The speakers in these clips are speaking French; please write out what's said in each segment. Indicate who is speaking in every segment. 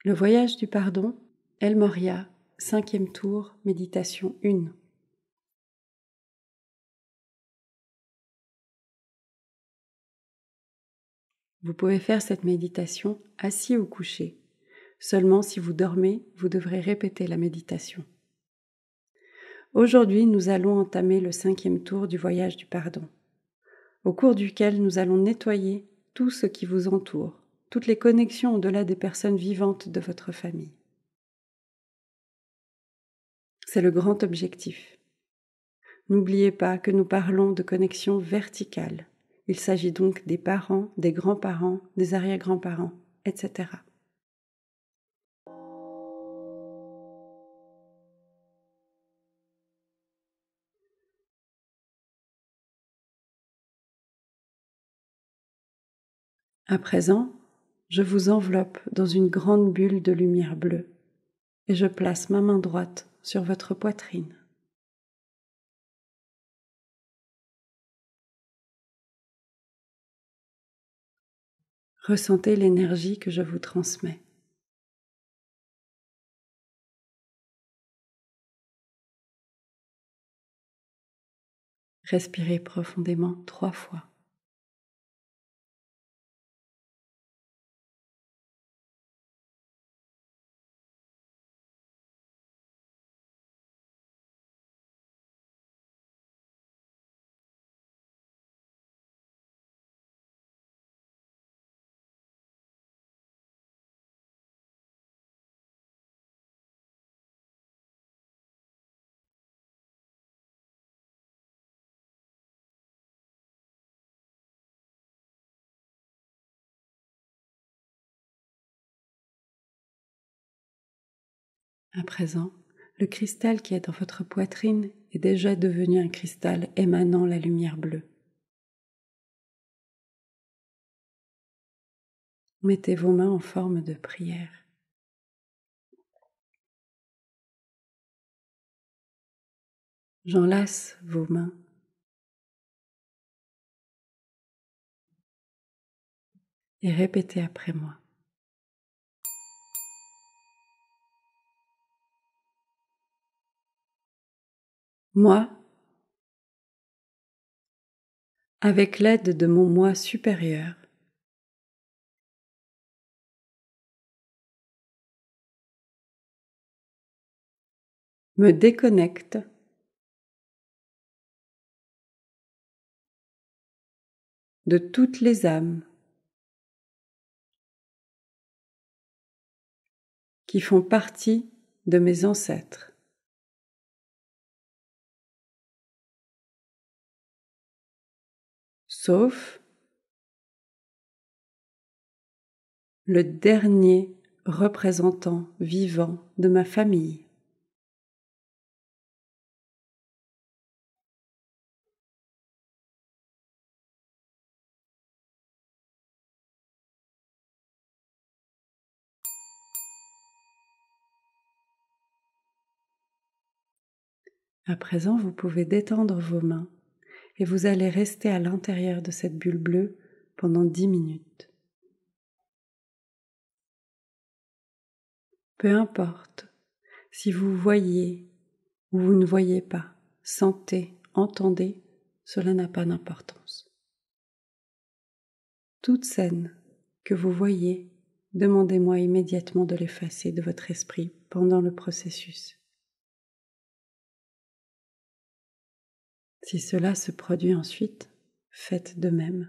Speaker 1: Le voyage du pardon, El Morya, 5e tour, méditation 1. Vous pouvez faire cette méditation assis ou couché. Seulement si vous dormez, vous devrez répéter la méditation. Aujourd'hui, nous allons entamer le 5e tour du voyage du pardon, au cours duquel nous allons nettoyer tout ce qui vous entoure, toutes les connexions au-delà des personnes vivantes de votre famille. C'est le grand objectif. N'oubliez pas que nous parlons de connexion verticale. Il s'agit donc des parents, des grands-parents, des arrière-grands-parents, etc. À présent, je vous enveloppe dans une grande bulle de lumière bleue et je place ma main droite sur votre poitrine. Ressentez l'énergie que je vous transmets. Respirez profondément 3 fois. À présent, le cristal qui est dans votre poitrine est déjà devenu un cristal émanant la lumière bleue. Mettez vos mains en forme de prière. J'enlace vos mains et répétez après moi. Moi, avec l'aide de mon moi supérieur, me déconnecte de toutes les âmes qui font partie de mes ancêtres. Sauf le dernier représentant vivant de ma famille. À présent, vous pouvez détendre vos mains et vous allez rester à l'intérieur de cette bulle bleue pendant 10 minutes. Peu importe si vous voyez ou vous ne voyez pas, sentez, entendez, cela n'a pas d'importance. Toute scène que vous voyez, demandez-moi immédiatement de l'effacer de votre esprit pendant le processus. Si cela se produit ensuite, faites de même.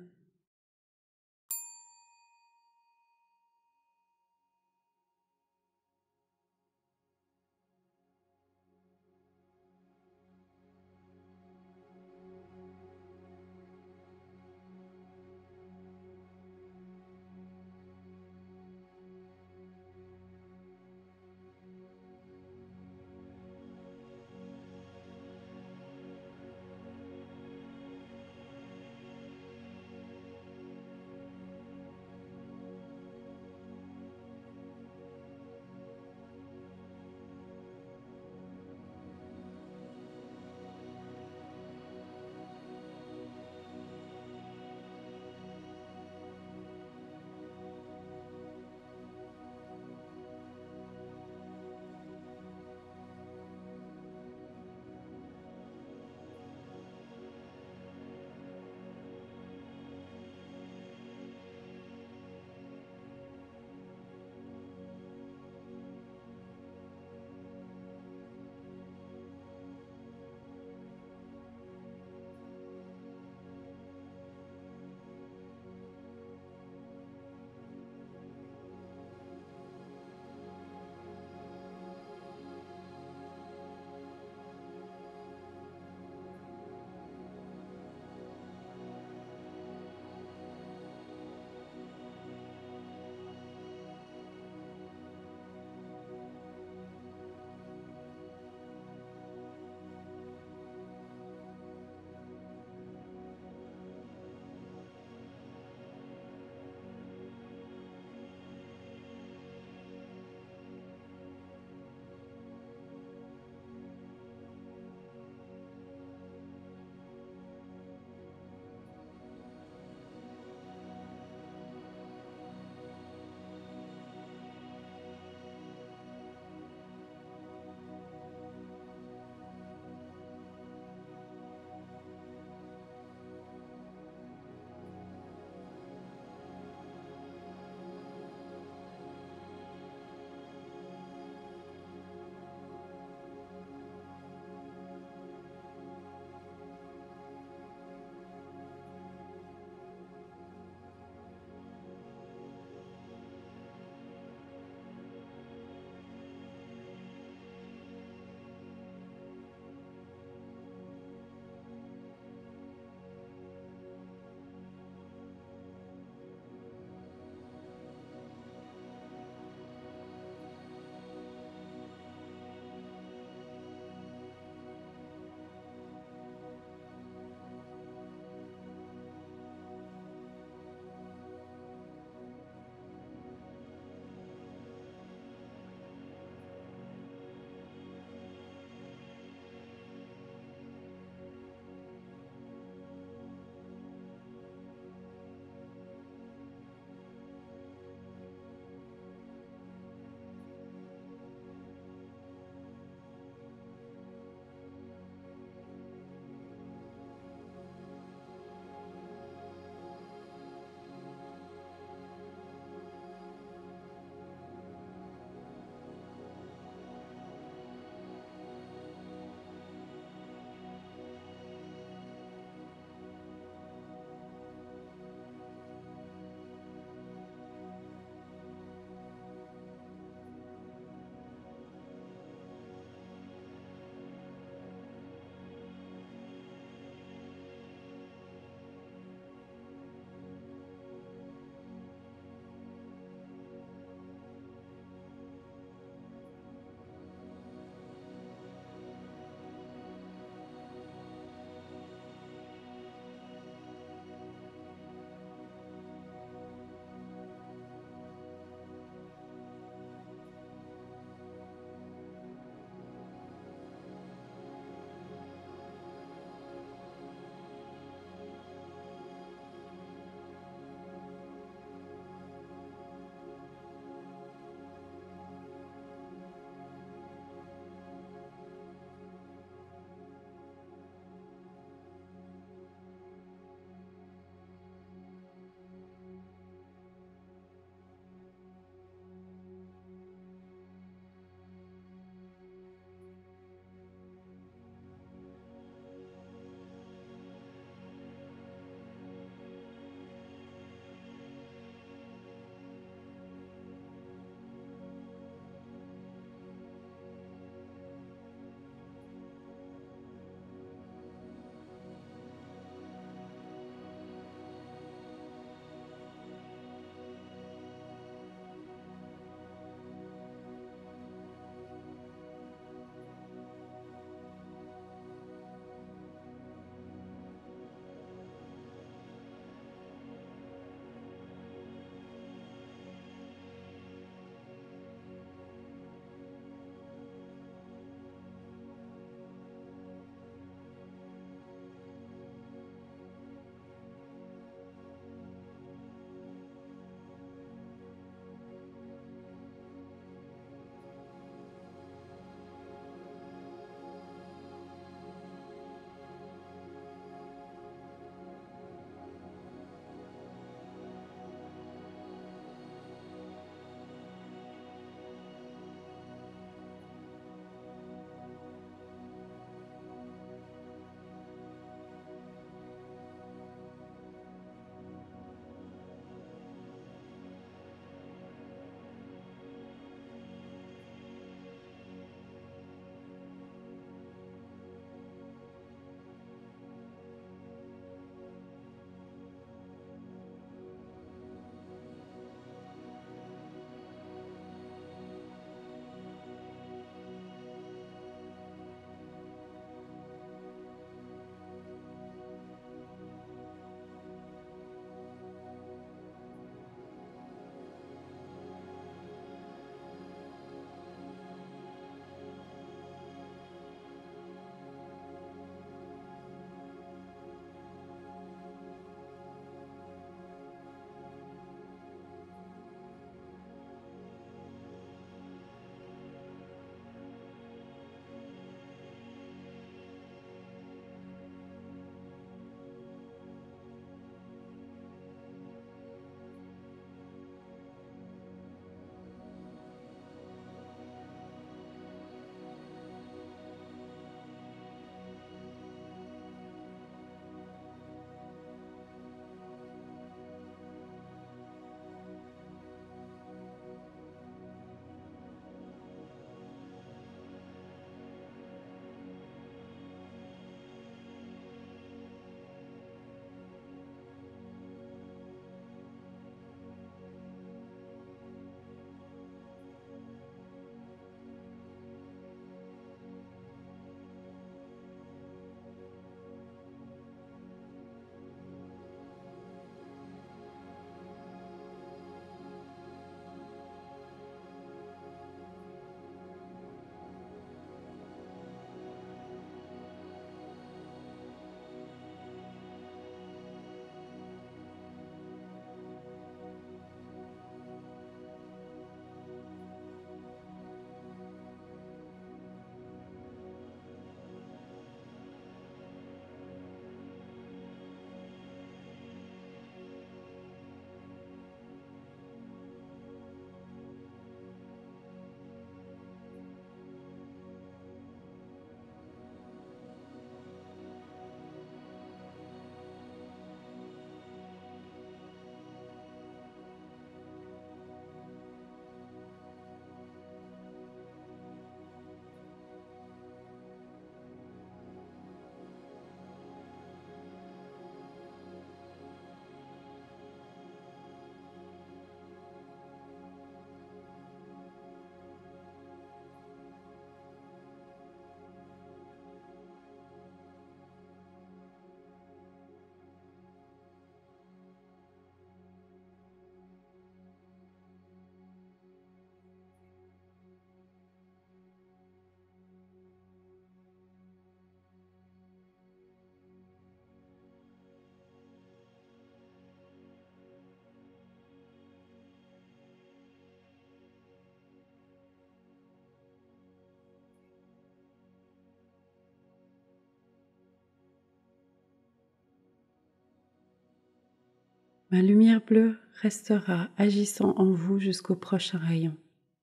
Speaker 1: Ma lumière bleue restera agissant en vous jusqu'au prochain rayon.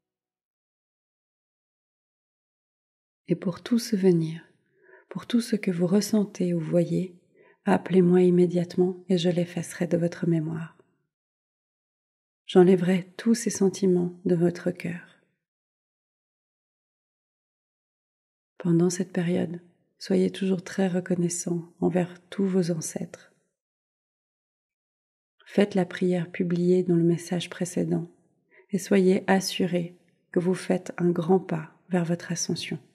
Speaker 1: Et pour tout souvenir, pour tout ce que vous ressentez ou voyez, appelez-moi immédiatement et je l'effacerai de votre mémoire. J'enlèverai tous ces sentiments de votre cœur. Pendant cette période, soyez toujours très reconnaissant envers tous vos ancêtres. Faites la prière publiée dans le message précédent et soyez assurés que vous faites un grand pas vers votre ascension.